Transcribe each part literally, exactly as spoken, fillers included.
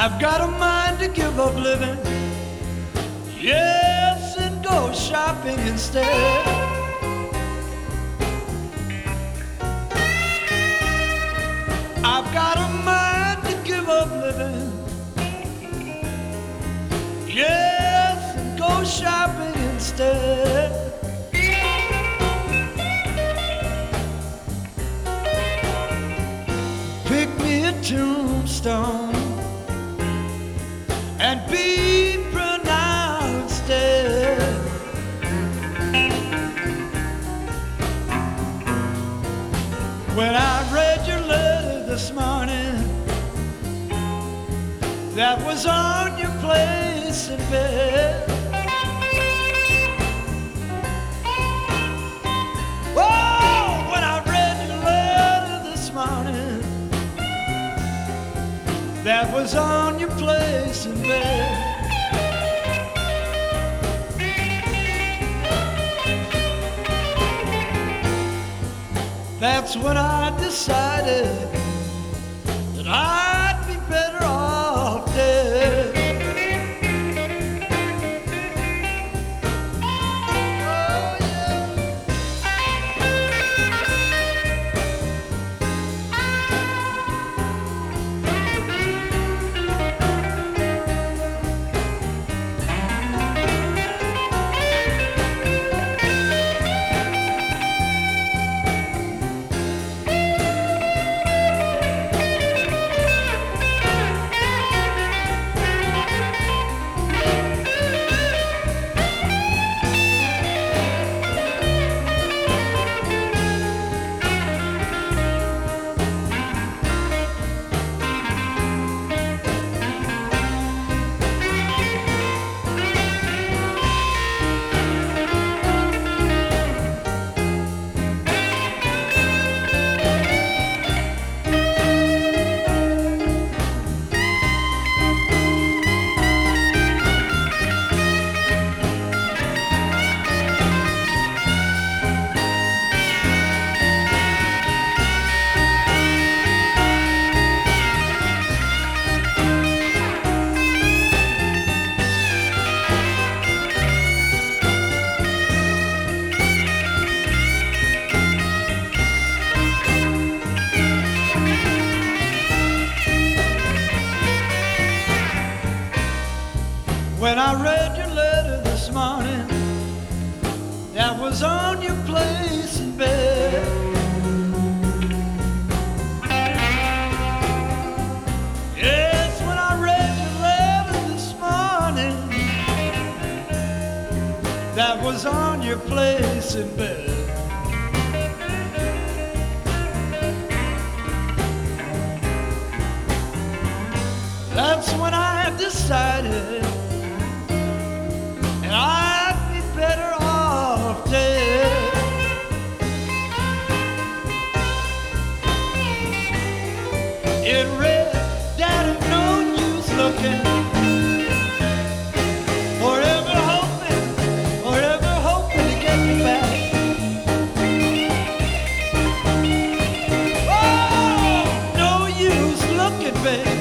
I've got a mind to give up living, yes, and go shopping instead. I've got a mind to give up living, yes, and go shopping instead. Pick me a tombstone and be pronounced dead. When I read your letter this morning, that was on your place in bed. Oh, when I read your letter this morning, that was on your place in bed. That's when I decided that I'd be better off dead. Oh, yeah. When I read your letter this morning, that was on your place in bed. Yes, when I read your letter this morning, that was on your place in bed. That's when I decided I'd be better off dead. It read, Daddy, no use looking, forever hoping, forever hoping to get you back. Oh, no use looking, baby,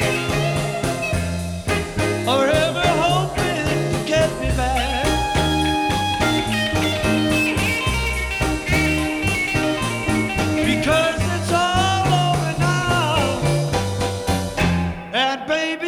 forever hoping to get me back. Because it's all over now, and baby,